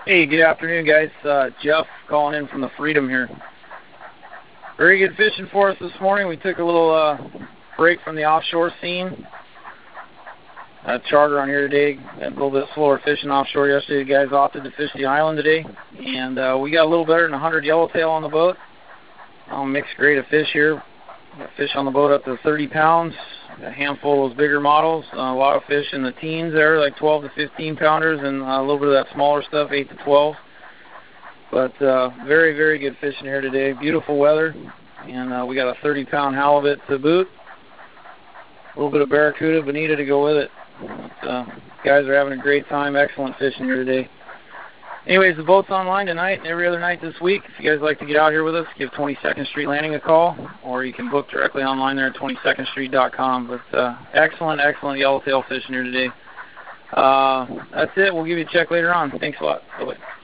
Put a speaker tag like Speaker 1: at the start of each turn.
Speaker 1: Hey, good afternoon, guys. Jeff calling in from the Freedom here. Very good fishing for us this morning. We took a little break from the offshore scene. Charter on here today. Got a little bit slower fishing offshore yesterday. The guys opted to fish the island today. And we got a little better than 100 yellowtail on the boat. Mixed grade of fish here. Got fish on the boat up to 30 pounds. A handful of those bigger models. A lot of fish in the teens there, like 12 to 15 pounders, and a little bit of that smaller stuff, 8 to 12. But very, very good fishing here today. Beautiful weather, and we got a 30-pound halibut to boot. A little bit of barracuda, bonita to go with it. But, guys are having a great time. Excellent fishing here today. Anyways, the boat's online tonight and every other night this week. If you guys like to get out here with us, give 22nd Street Landing a call, or you can book directly online there at 22ndstreet.com. But excellent, excellent yellowtail fishing here today. That's it. We'll give you a check later on. Thanks a lot. Bye-bye.